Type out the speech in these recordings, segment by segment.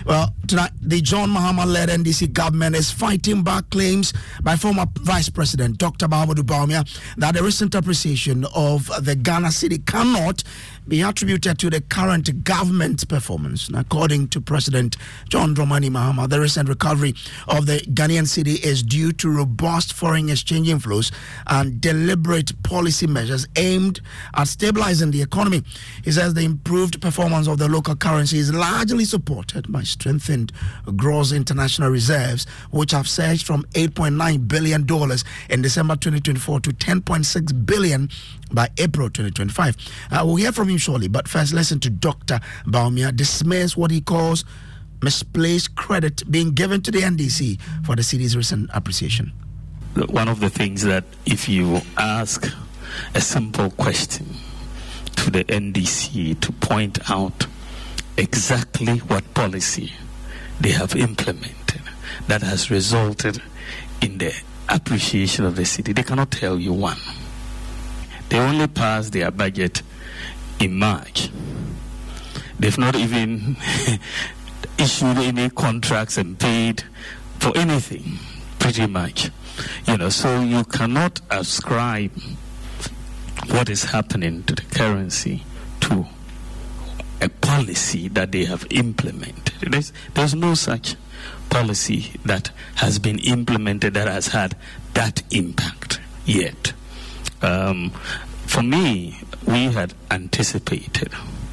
Well, tonight, the John Mahama-led NDC government is fighting back claims by former Vice President Dr. Mahamudu Bawumia that the recent appreciation of the Ghana cedi cannot be attributed to the current government's performance. And according to President John Dramani Mahama, the recent recovery of the Ghanaian cedi is due to robust foreign exchange inflows and deliberate policy measures aimed at stabilizing the economy. He says the improved performance of the local currency is largely supported by strengthened gross international reserves, which have surged from $8.9 billion in December 2024 to $10.6 billion by April 2025. We'll hear from him shortly, but first listen to Dr. Bawumia dismiss what he calls misplaced credit being given to the NDC for the cedi's recent appreciation. One of the things that if you ask a simple question to the NDC to point out exactly what policy they have implemented that has resulted in the appreciation of the cedi, they cannot tell you one. They only passed their budget in March. They've not even issued any contracts and paid for anything, pretty much. So you cannot ascribe what is happening to the currency to a policy that they have implemented. There's no such policy that has been implemented that has had that impact yet. For me, we had anticipated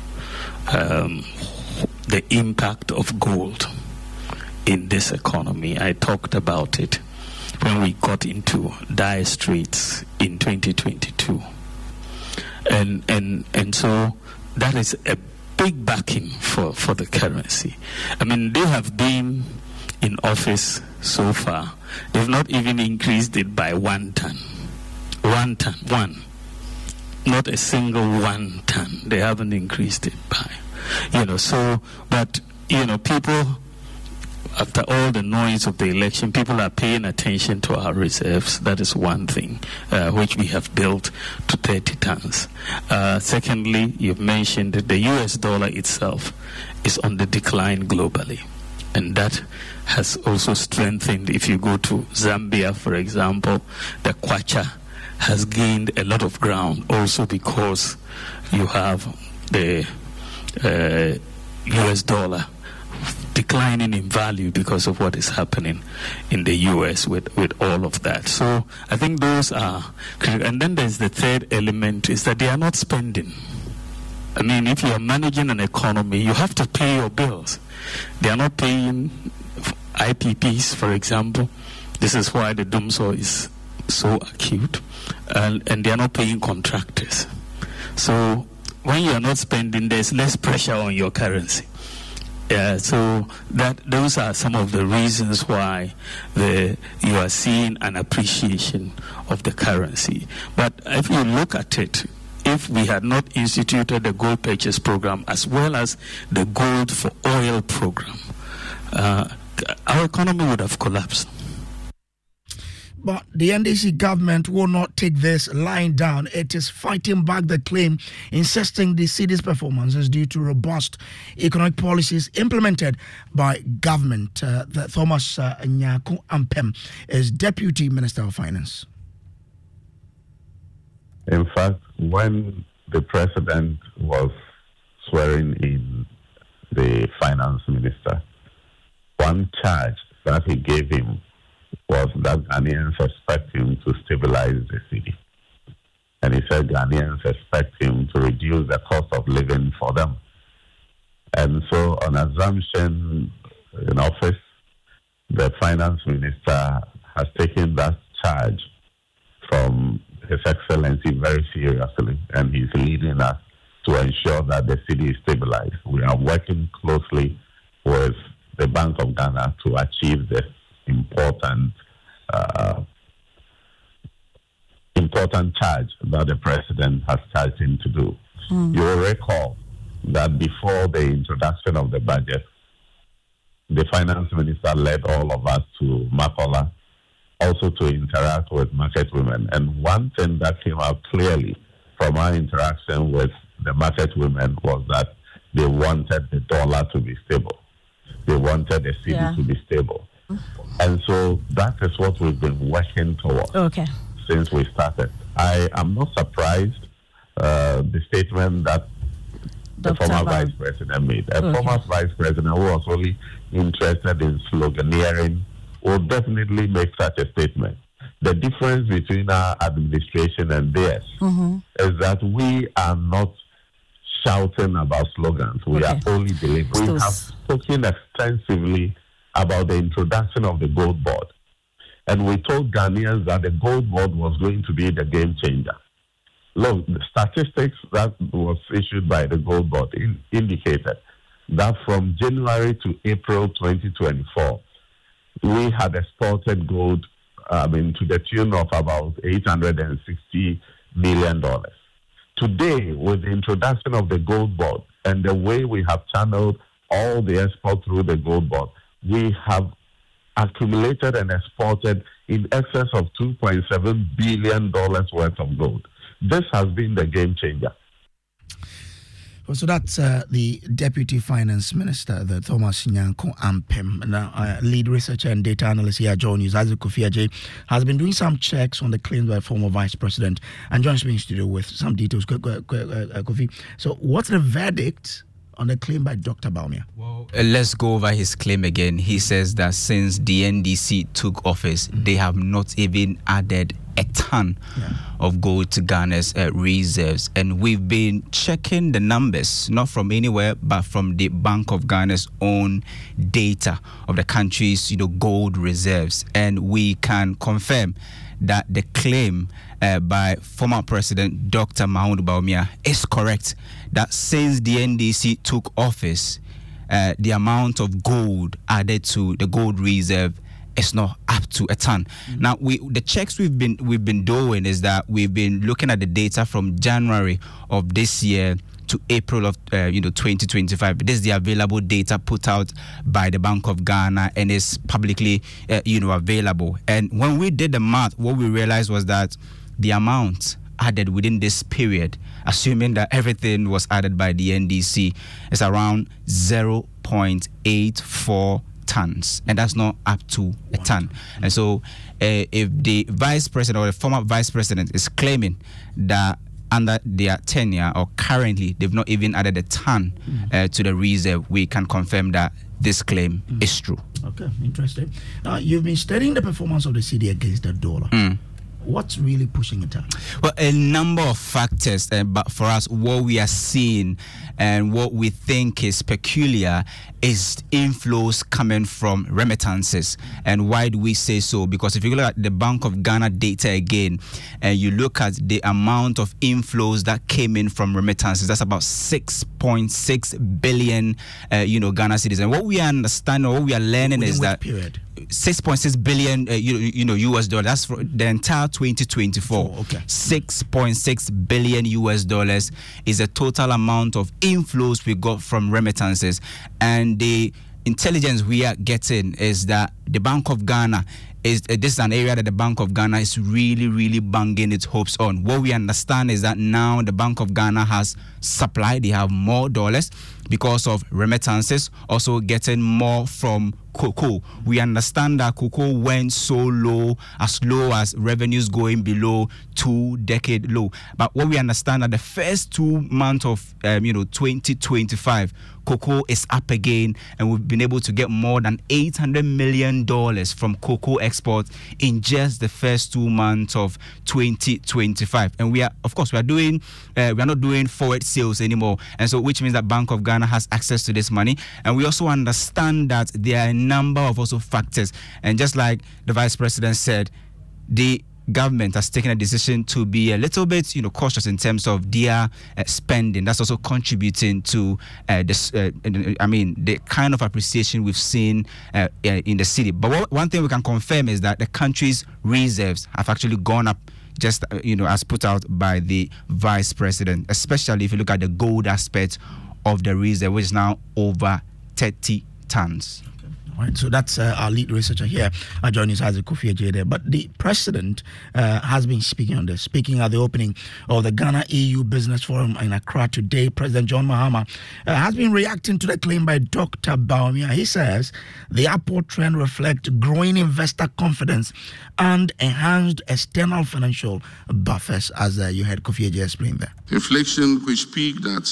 the impact of gold in this economy. I talked about it when we got into dire straits in 2022. And so that is a big backing for the currency. I mean, they have been in office so far. They've not even increased it by 1 ton. 1 ton, one. Not a single 1 ton. They haven't increased it by. People, after all the noise of the election, people are paying attention to our reserves. That is one thing, which we have built to 30 tons. Secondly, you've mentioned that the US dollar itself is on the decline globally. And that has also strengthened. If you go to Zambia, for example, the kwacha has gained a lot of ground also because you have the US dollar declining in value because of what is happening in the US with all of that. So I think those are critical. And then there's the third element is that they are not spending. I mean, if you are managing an economy, you have to pay your bills. They are not paying IPPs, for example. This is why the doomsday is so acute. And they are not paying contractors. So when you are not spending, there's less pressure on your currency. So those are some of the reasons why you are seeing an appreciation of the currency. But if you look at it, if we had not instituted the gold purchase program as well as the gold for oil program, our economy would have collapsed. But the NDC government will not take this lying down. It is fighting back the claim, insisting the cedi's performance is due to robust economic policies implemented by government. Thomas Nyaku Ampem is Deputy Minister of Finance. In fact, when the president was swearing in the finance minister, one charge that he gave him was that Ghanaians expect him to stabilize the cedi. And he said Ghanaians expect him to reduce the cost of living for them. And so on assumption in office, the finance minister has taken that charge from His Excellency very seriously, and he's leading us to ensure that the cedi is stabilized. We are working closely with the Bank of Ghana to achieve this important charge that the president has charged him to do. You will recall that before the introduction of the budget, the finance minister led all of us to Makola, also to interact with market women. And one thing that came out clearly from our interaction with the market women was that they wanted the dollar to be stable. they wanted the cedi to be stable. And so that is what we've been working towards since we started. I am not surprised the statement that the former vice president made. A former vice president who was only interested in sloganeering will definitely make such a statement. The difference between our administration and theirs is that we are not shouting about slogans. We are only delivering. We have spoken extensively about the introduction of the gold board. And we told Ghanaians that the gold board was going to be the game changer. Look, the statistics that was issued by the gold board indicated that from January to April 2024, we had exported gold to the tune of about $860 million. Today, with the introduction of the gold board and the way we have channeled all the export through the gold board, we have accumulated and exported in excess of $2.7 billion worth of gold. This has been the game changer. Well, so that's the Deputy Finance Minister, the Thomas Nyanko Ampem. Now, lead researcher and data analyst here at Joy News, Isaac Kofi Adjei, has been doing some checks on the claims by former Vice President and joins me in studio with some details. Kofi, so what's the verdict on the claim by Dr. Bawumia? Well, let's go over his claim again. He says that since the NDC took office, they have not even added a ton of gold to Ghana's reserves. And we've been checking the numbers, not from anywhere, but from the Bank of Ghana's own data of the country's gold reserves. And we can confirm that the claim by former President Dr. Mahamudu Bawumia is correct, that since the NDC took office, the amount of gold added to the gold reserve is not up to a ton. Now, the checks we've been doing is that we've been looking at the data from January of this year to April of 2025. This is the available data put out by the Bank of Ghana and is publicly available. And when we did the math, what we realized was that the amount added within this period, assuming that everything was added by the NDC, is around 0.84 tons, and that's not up to a ton. And so if the vice president or the former vice president is claiming that under their tenure or currently they've not even added a ton to the reserve, we can confirm that this claim is true. Okay, interesting. Now, you've been studying the performance of the cedi against the dollar. What's really pushing it up? Well, a number of factors, but for us, what we are seeing and what we think is peculiar is inflows coming from remittances. And why do we say so? Because if you look at the Bank of Ghana data again, and you look at the amount of inflows that came in from remittances, that's about 6.6 billion, Ghana cedis. And what we understand or what we are learning is that 6.6 billion, US dollars. That's for the entire 2024. 6.6 billion US dollars is the total amount of inflows we got from remittances. And the intelligence we are getting is that the Bank of Ghana this is an area that the Bank of Ghana is really, really banging its hopes on. What we understand is that now the Bank of Ghana has supply. They have more dollars because of remittances, also getting more from cocoa. We understand that cocoa went so low as revenues going below 2-decade low. But what we understand that the first 2 months of 2025, cocoa is up again, and we've been able to get more than $800 million from cocoa exports in just the first 2 months of 2025. And we are not doing forward sales anymore, and so which means that Bank of Ghana has access to this money. And we also understand that there are a number of also factors, and just like the Vice President said, the government has taken a decision to be a little bit, cautious in terms of their spending. That's also contributing to the kind of appreciation we've seen in the city. But one thing we can confirm is that the country's reserves have actually gone up, just as put out by the Vice President, especially if you look at the gold aspect of the reserve, which is now over 30 tons. Right, so that's our lead researcher here, joining us, Isaac Kofi Ajay. But the president has been speaking on this. Speaking at the opening of the Ghana EU Business Forum in Accra today, President John Mahama has been reacting to the claim by Dr. Bawumia. He says the upward trend reflects growing investor confidence and enhanced external financial buffers, as you heard Kofi Ajay explain there. Inflation, which peaked at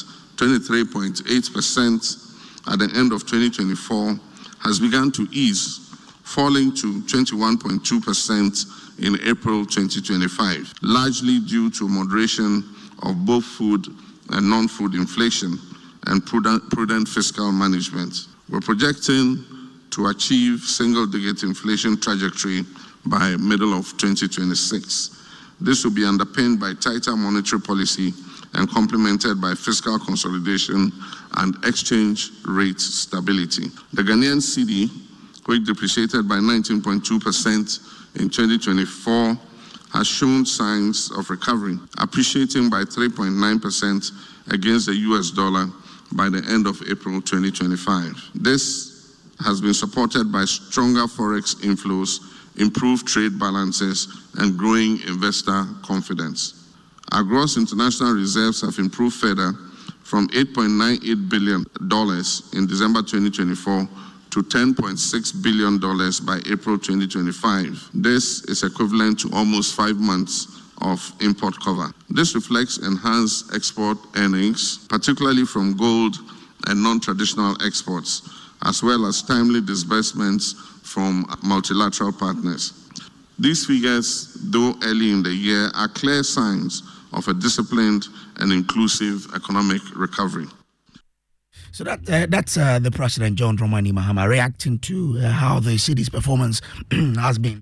23.8% at the end of 2024, has begun to ease, falling to 21.2% in April 2025, largely due to moderation of both food and non-food inflation and prudent fiscal management. We're projecting to achieve single-digit inflation trajectory by middle of 2026. This will be underpinned by tighter monetary policy and complemented by fiscal consolidation and exchange rate stability. The Ghanaian cedi, which depreciated by 19.2% in 2024, has shown signs of recovery, appreciating by 3.9% against the US dollar by the end of April 2025. This has been supported by stronger forex inflows, improved trade balances, and growing investor confidence. Our gross international reserves have improved further from $8.98 billion in December 2024 to $10.6 billion by April 2025. This is equivalent to almost 5 months of import cover. This reflects enhanced export earnings, particularly from gold and non-traditional exports, as well as timely disbursements from multilateral partners. These figures, though early in the year, are clear signs of a disciplined and inclusive economic recovery. So that's the President John Dramani Mahama reacting to how the city's performance has been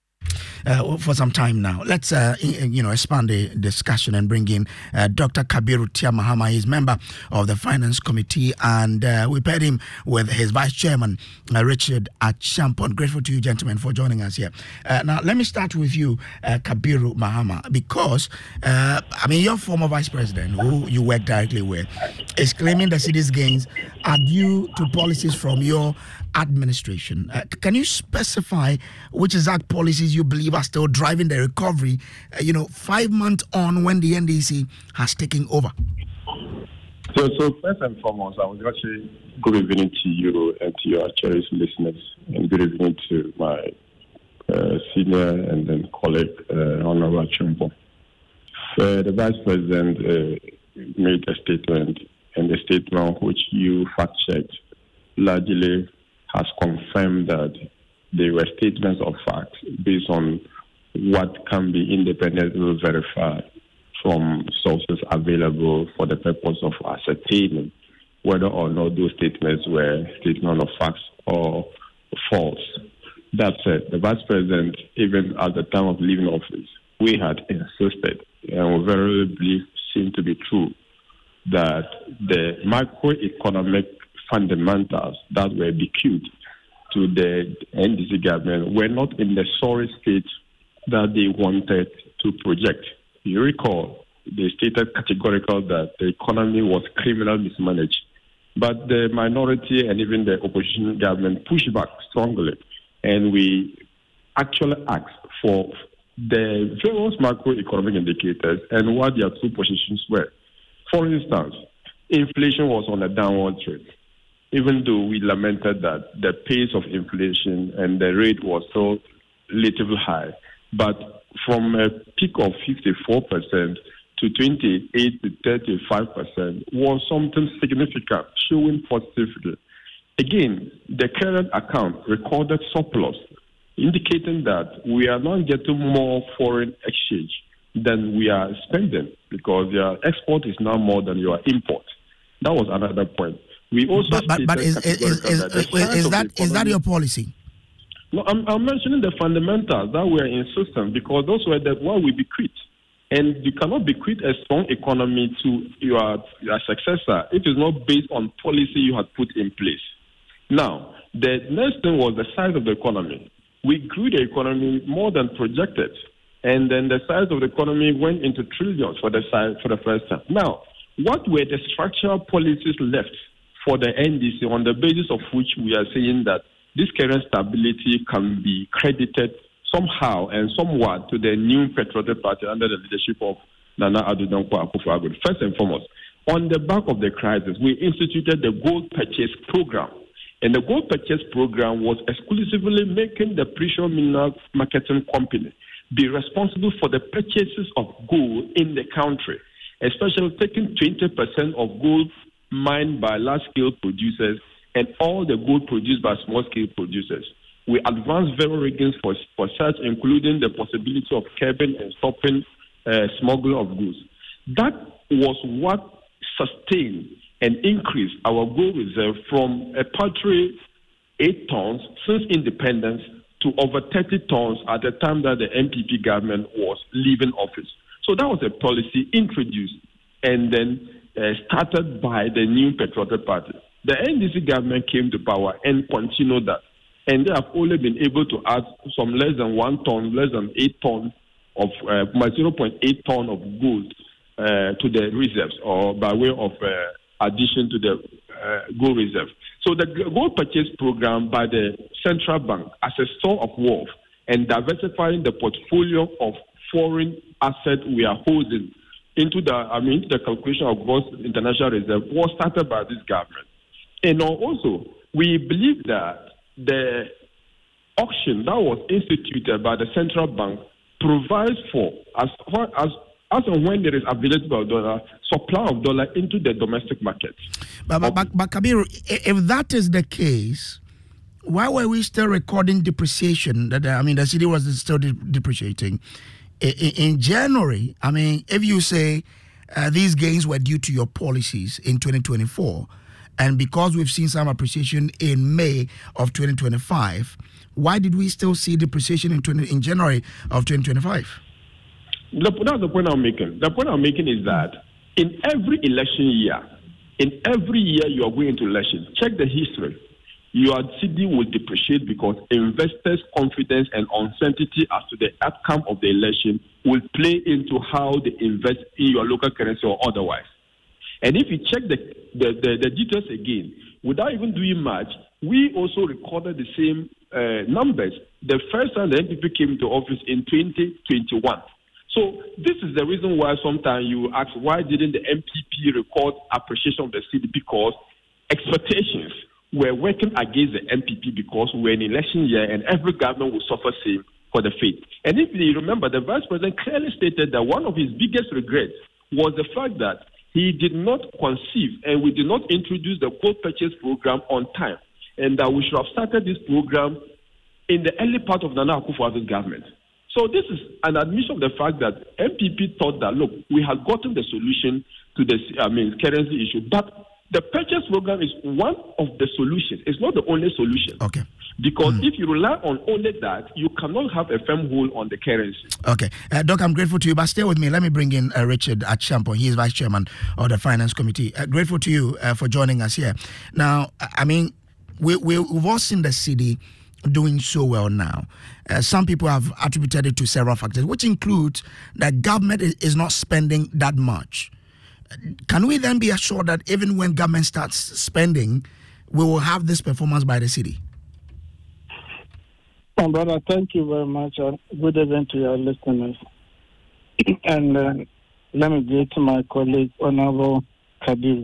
for some time now. Let's expand the discussion and bring in Dr. Kabiru Tia Mahama. He's member of the Finance Committee, and we paired him with his Vice Chairman Richard Achampong. Grateful to you, gentlemen, for joining us here. Now, let me start with you, Kabiru Mahama, because your former Vice President, who you work directly with, is claiming the city's gains are due to policies from your administration. Can you specify which exact policies you believe are still driving the recovery, 5 months on when the NDC has taken over? So first and foremost, I would like to say good evening to you and to your cherished listeners, and good evening to my senior and then colleague, Honorable Achampong. The Vice President made a statement, and the statement which you fact-checked largely has confirmed that they were statements of facts based on what can be independently verified from sources available for the purpose of ascertaining whether or not those statements were statements of facts or false. That said, the Vice President, even at the time of leaving office, we had insisted, and we very believe seemed to be true, that the macroeconomic fundamentals that were bequeathed to the NDC government were not in the sorry state that they wanted to project. You recall, they stated categorically that the economy was criminally mismanaged, but the minority and even the opposition government pushed back strongly, and we actually asked for the various macroeconomic indicators and what their true positions were. For instance, inflation was on a downward trend, even though we lamented that the pace of inflation and the rate was so relatively high. But from a peak of 54% to 28 to 35% was something significant, showing positively. Again, the current account recorded surplus, indicating that we are not getting more foreign exchange than we are spending, because your export is now more than your import. That was another point. We also but is that your policy? No, I'm mentioning the fundamentals that we are insistent, because those were what we bequeathed. And you cannot bequeath a strong economy to your successor if it's not based on policy you had put in place. Now, the next thing was the size of the economy. We grew the economy more than projected, and then the size of the economy went into trillions for the first time. Now, what were the structural policies left for the NDC on the basis of which we are saying that this current stability can be credited somehow and somewhat to the new Patriotic Party under the leadership of Nana Addo Dankwa Akufo-Addo. First and foremost, on the back of the crisis, we instituted the gold purchase program. And the gold purchase program was exclusively making the precious mineral marketing company be responsible for the purchases of gold in the country, especially taking 20% of gold mined by large-scale producers and all the gold produced by small-scale producers. We advanced various riggings for such, including the possibility of curbing and stopping smuggling of goods. That was what sustained and increased our gold reserve from a paltry 8 tons since independence to over 30 tons at the time that the NPP government was leaving office. So that was a policy introduced and then started by the new Patriotic Party. The NDC government came to power and continued that. And they have only been able to add some less than 1 ton, less than 8 tons of 0.8 ton of gold to the reserves, or by way of addition to the gold reserve. So the gold purchase program by the central bank as a store of wealth and diversifying the portfolio of foreign assets we are holding into the calculation of gross international reserve was started by this government. And also, we believe that the auction that was instituted by the central bank provides for, as and when there is available dollar, supply of dollar into the domestic market. But Kabiru, if that is the case, why were we still recording depreciation? The cedi was still depreciating. In January, if you say these gains were due to your policies in 2024, and because we've seen some appreciation in May of 2025, why did we still see depreciation in January of 2025? That's the point I'm making. The point I'm making is that in every election year, you are going into elections, check the history. Your cedi will depreciate because investors' confidence and uncertainty as to the outcome of the election will play into how they invest in your local currency or otherwise. And if you check the details again, without even doing much, we also recorded the same numbers the first time the NPP came into office in 2021. So this is the reason why sometimes you ask, why didn't the MPP record appreciation of the cedi? Because expectations were working against the MPP because we're in election year and every government will suffer same for the faith. And if you remember, the Vice President clearly stated that one of his biggest regrets was the fact that he did not conceive and we did not introduce the gold purchase program on time, and that we should have started this program in the early part of Nana Akufo-Addo's government. So this is an admission of the fact that MPP thought that, look, we had gotten the solution to the currency issue, but the purchase program is one of the solutions. It's not the only solution. Okay. Because if you rely on only that, you cannot have a firm hold on the currency. Okay. Doc, I'm grateful to you, but stay with me. Let me bring in Richard Achampong. He is Vice Chairman of the Finance Committee. Grateful to you for joining us here. Now, we've all seen the cedi doing so well now. Some people have attributed it to several factors, which includes that government is not spending that much. Can we then be assured that even when government starts spending, we will have this performance by the cedi? Brother, thank you very much. Good evening to your listeners. And let me greet my colleague, Honorable Kabiru.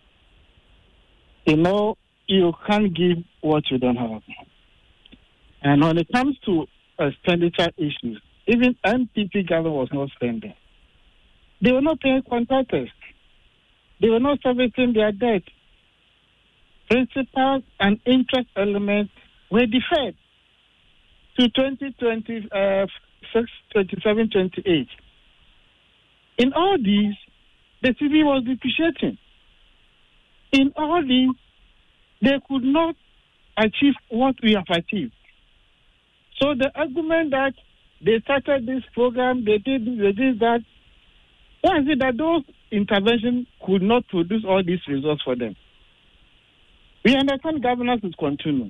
You can't give what you don't have. And when it comes to expenditure issues, even NPP government was not spending. They were not paying contractors. They were not servicing their debt. Principal and interest elements were deferred to 2026, 27, 28. In all these, the cedi was depreciating. In all these, they could not achieve what we have achieved. So the argument that they started this program, they did that, why is it that those interventions could not produce all these results for them? We understand governance is continuing.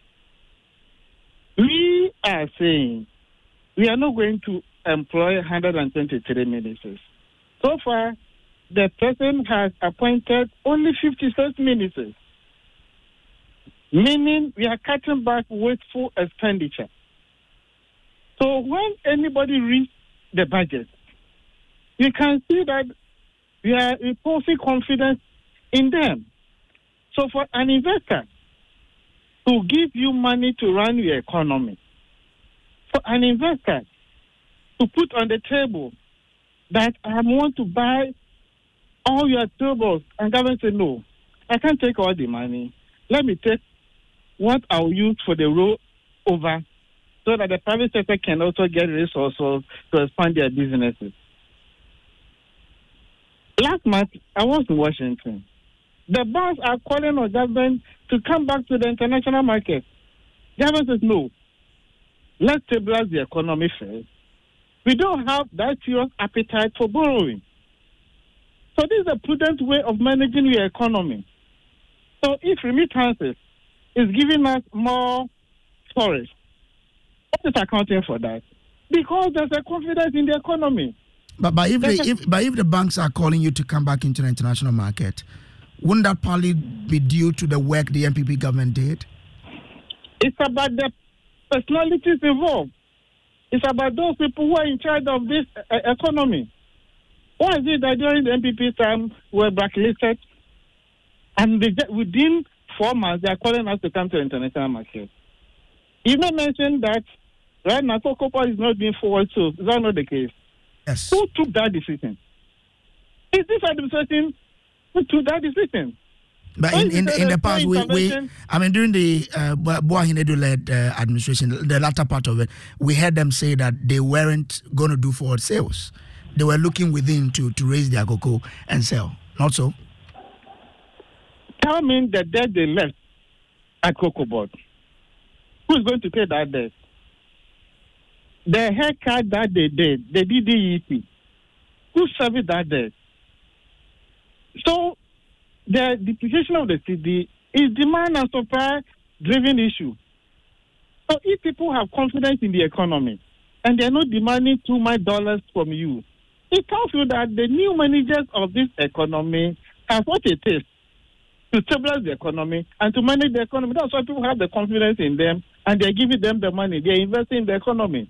We are saying we are not going to employ 123 ministers. So far, the president has appointed only 56 ministers. meaning we are cutting back wasteful expenditure. So when anybody reads the budget, you can see that we are imposing confidence in them. So for an investor to give you money to run your economy, for an investor to put on the table that I want to buy all your tables, and government say, no, I can't take all the money. Let me take what I'll use for the rollover so that the private sector can also get resources to expand their businesses. Last month, I was in Washington. The banks are calling on government to come back to the international market. Government says, no, let's stabilize the economy first. We don't have that serious appetite for borrowing. So this is a prudent way of managing your economy. So if remittances is giving us more storage, what is accounting for that? Because there's a confidence in the economy. But if the banks are calling you to come back into the international market, wouldn't that partly be due to the work the NPP government did? It's about the personalities involved. It's about those people who are in charge of this economy. Why is it that during the NPP time we were blacklisted, and within 4 months they are calling us to come to the international market? You may mention that right now Cocoa is not being forward, so is that not the case? Yes. Who took that decision? Is this administration who took that decision? But in the past, during the Boa Hinedu-led administration, the latter part of it, we heard them say that they weren't going to do forward sales. They were looking within to raise their cocoa and sell. Not so? Tell me the debt they left at Cocoa Board. Who's going to pay that debt? The haircut that they did, the DDEP, who serviced that debt? So the depreciation of the cedi is demand and supply driven issue. So if people have confidence in the economy and they're not demanding too much dollars from you, it tells you that the new managers of this economy have what it takes to stabilize the economy and to manage the economy. That's why people have the confidence in them and they're giving them the money. They're investing in the economy.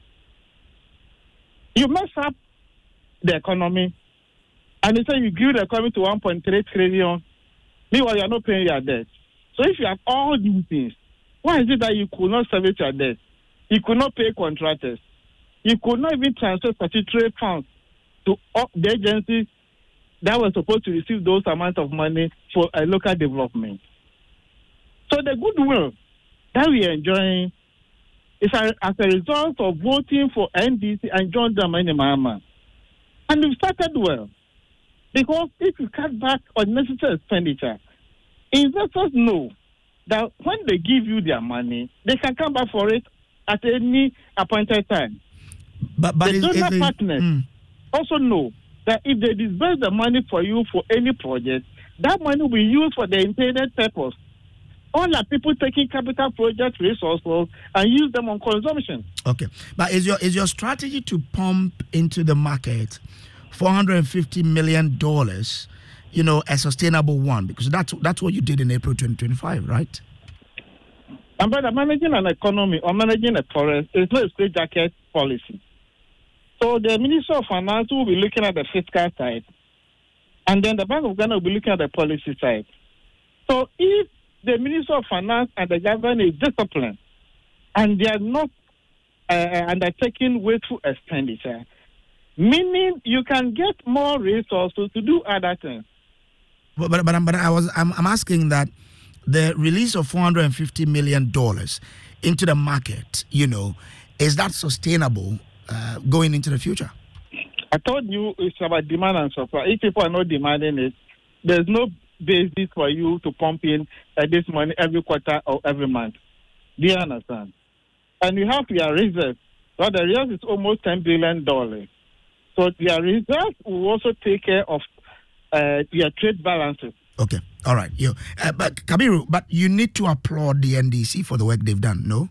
You mess up the economy and they say you give the economy to 1.3 trillion. Meanwhile, you are not paying your debt. So if you have all these things, why is it that you could not service your debt? You could not pay contractors. You could not even transfer statutory funds to the agencies that were supposed to receive those amounts of money for a local development. So the goodwill that we are enjoying is as a result of voting for NDC and John Dramani Mahama. And we've started well. Because if you cut back on necessary expenditure, investors know that when they give you their money, they can come back for it at any appointed time. But the donor partners also know that if they disburse the money for you for any project, that money will be used for the intended purpose. All are people taking capital project resources and use them on consumption. Okay, but is your strategy to pump into the market $450 million, a sustainable one? Because that's what you did in April 2025, right? And by managing an economy or managing a forest, it's not a straitjacket policy. So the Minister of Finance will be looking at the fiscal side, and then the Bank of Ghana will be looking at the policy side. So if the Minister of Finance and the government is disciplined, and they are not undertaking wasteful expenditure, meaning you can get more resources to do other things. But I'm asking that the release of $450 million into the market, is that sustainable going into the future? I told you it's about demand and supply. If people are not demanding it, there's no basis for you to pump in this money every quarter or every month. Do you understand? And you have your reserves. Well, the reserve is almost $10 billion. So your reserve will also take care of your trade balances. Okay, all right. But Kabiru, but you need to applaud the NDC for the work they've done, no?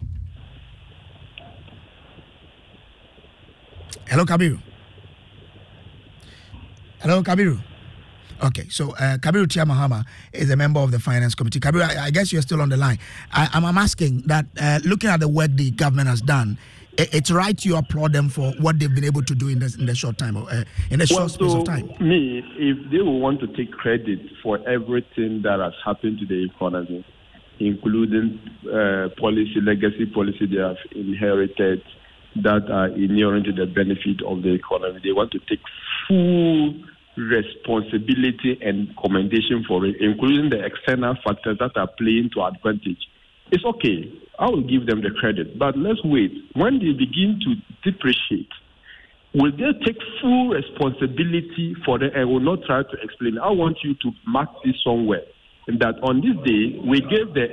Hello, Kabiru. Okay, so Kabiru Tia Mahama is a member of the Finance Committee. Kabiru, I guess you're still on the line. I'm asking that looking at the work the government has done, it's right to applaud them for what they've been able to do in the short time, in a short space of time. Me, if they will want to take credit for everything that has happened to the economy, including legacy policy they have inherited that are inuring to the benefit of the economy, they want to take full responsibility and commendation for it, including the external factors that are playing to advantage. It's okay. I will give them the credit, but let's wait. When they begin to depreciate, will they take full responsibility for it? I will not try to explain. I want you to mark this somewhere. And that on this day, we gave the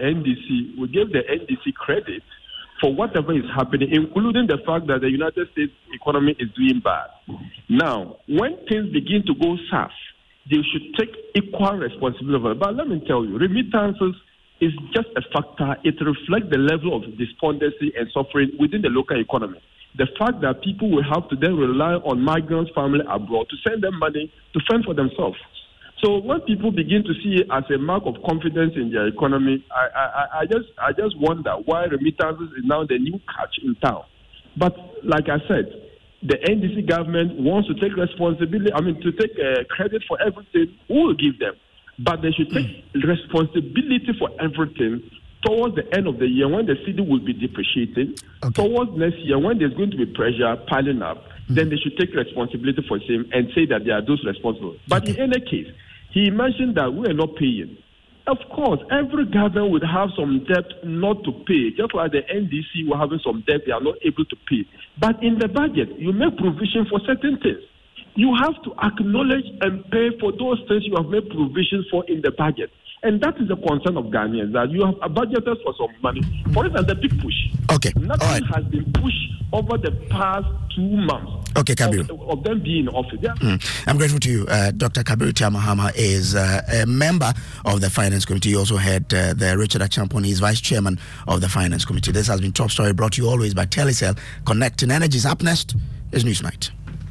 NDC credit for whatever is happening, including the fact that the United States economy is doing bad. Now, when things begin to go south, they should take equal responsibility. But let me tell you, remittances is just a factor. It reflects the level of despondency and suffering within the local economy. The fact that people will have to then rely on migrants' family abroad to send them money to fend for themselves. So when people begin to see it as a mark of confidence in their economy, I just wonder why remittances is now the new catch in town. But like I said, the NDC government wants to take responsibility. To take credit for everything. We will give them, but they should take responsibility for everything towards the end of the year when the city will be depreciating. Okay. Towards next year when there's going to be pressure piling up, then they should take responsibility for same and say that they are those responsible. But in any case, he mentioned that we are not paying. Of course, every government would have some debt not to pay. Just like the NDC were having some debt they are not able to pay. But in the budget, you make provision for certain things. You have to acknowledge and pay for those things you have made provisions for in the budget. And that is the concern of Ghanaians, that you have budgeted for some money. For instance, the big push. Okay. Nothing has been pushed over the past 2 months. Okay, Kabiru. Of them being in office. Yeah. I'm grateful to you. Dr. Kabiru Tia Mahama is a member of the Finance Committee. He also had the Richard Achampon. He's Vice Chairman of the Finance Committee. This has been Top Story, brought to you always by Telecel. Connecting Energies. Up next is Newsnight.